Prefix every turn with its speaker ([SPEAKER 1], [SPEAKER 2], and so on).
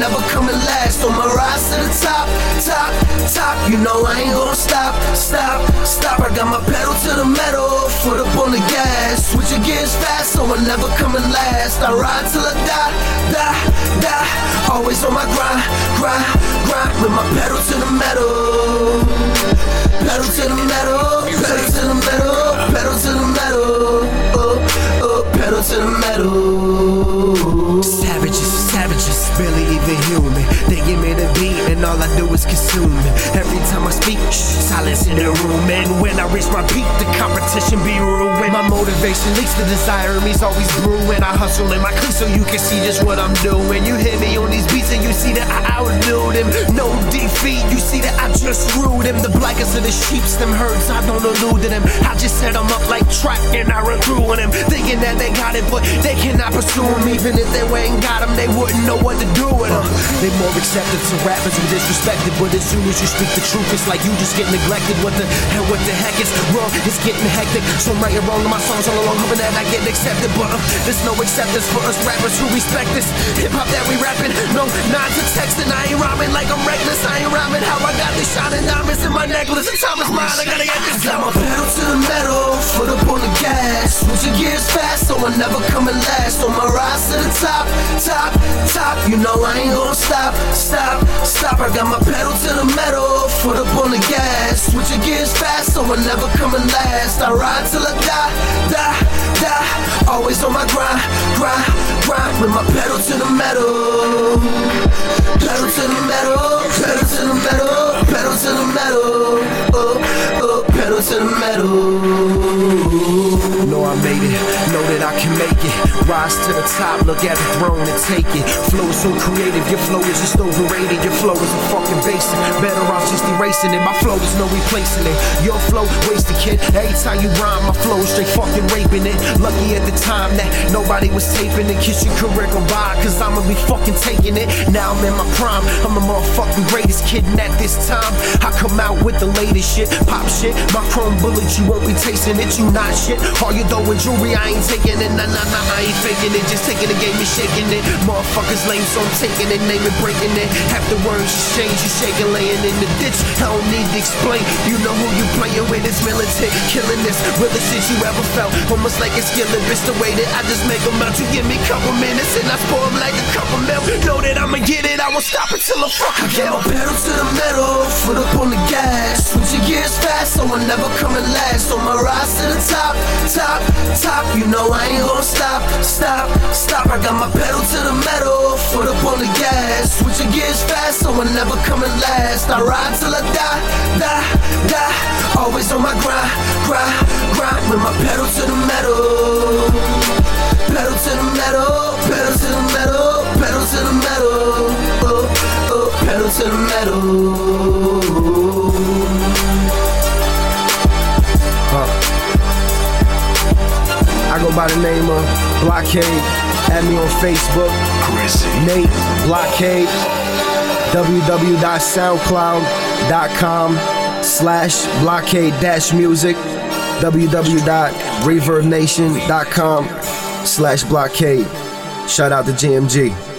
[SPEAKER 1] never coming last. On my rise to the top, top, top. You know I ain't gonna stop, stop, stop. I got my pedal to the metal, foot up on the gas. Switching gears fast, so I'm never coming last. I ride till I die, die, die. Always on my grind, grind, grind. With my pedal to the metal, pedal to the metal, pedal to the metal, pedal to the metal, pedal to the metal.
[SPEAKER 2] Savages, savages, barely even human. They give me the beat and all I do is consume it. Every time I speak, silence in the room. And when I reach my peak, the competition be ruined. My motivation leaks, the desire in me's always brewing. I hustle in my clique so you can see just what I'm doing. You hear me on these beats and you see that I outdo them. No defeat, you see that I just ruled them. The blackest of the sheeps, them herds, I don't allude to them. I just set them up like track and I run through on them. Thinking that they got it, but they cannot pursue them. Even if they ain't got them, they wouldn't know what to do with them. They more accepted to rappers and disrespected, but as soon as you speak the truth, it's like you just get neglected. What the heck is wrong? It's getting hectic. So I'm writing wrong in my songs all along, hoping that I get accepted. But there's no acceptance for us rappers who respect this hip-hop that we rapping. No nods to texting, I ain't rhyming like I'm reckless. I ain't rhyming how I got these shining diamonds in my necklace. The time is mine, I gotta get this
[SPEAKER 1] got my pedal to the metal, foot up on the gas. Switching gears fast, so I'm never coming last. On my rise to the top, top, top. You know I ain't gonna stop, stop, stop. I got my pedal to the metal, foot up on the gas. Switching gears fast, so I'm never coming last. I ride till I die, die, die. Always on my grind, grind, grind. With my pedal to the metal, pedal to the metal, pedal to the metal, pedal to the metal, pedal to the metal.
[SPEAKER 2] Know I made it, know that I can make it. Rise to the top, look at the throne and take it. Flow is so creative, your flow is just overrated. Your flow is a fucking basic, better off just erasing it. My flow is no replacing it. Your flow, wasted kid. Every time you rhyme, my flow is straight fucking raping it. Lucky at the time that nobody was taping it. Kiss your career go by, cause I'ma be fucking taking it. Now I'm in my prime, I'm the motherfucking greatest kid. And at this time, I come out with the latest shit. Pop shit, my chrome bullet, you won't be tasting it. You not shit. All you throwing jewelry, I ain't taking it. Nah, nah, nah, I ain't faking it. Just taking the game and shaking it. Motherfuckers lame, so I'm taking it, name it, breaking it. Half the words you change, you shaking, laying in the ditch. I don't need to explain. You know who you playing with, it's militant. Killing this, realest shit you ever felt. Almost like it's killing, bitch, the way that I just make them out. You give me a couple minutes and I spoil them like a couple mil. Know that I'ma get it, I won't stop until I fucking kill.
[SPEAKER 1] My pedal to the metal, foot up on the gas. Switching gears fast, so I'm never coming last. On my rise to the top, top, top. You know I ain't gonna stop, stop, stop. I got my pedal to the metal, foot up on the gas. Switching gears fast, so I'm never coming last. I ride till I die, die, die. Always on my grind, grind, grind. With my pedal to the metal, pedal to the metal, pedal to the metal, pedal to the metal, pedal to the metal.
[SPEAKER 2] I go by the name of Blockade. Add me on Facebook, Nate Blockade. www.soundcloud.com/blockade-music. www.reverbnation.com/blockade. Shout out to GMG.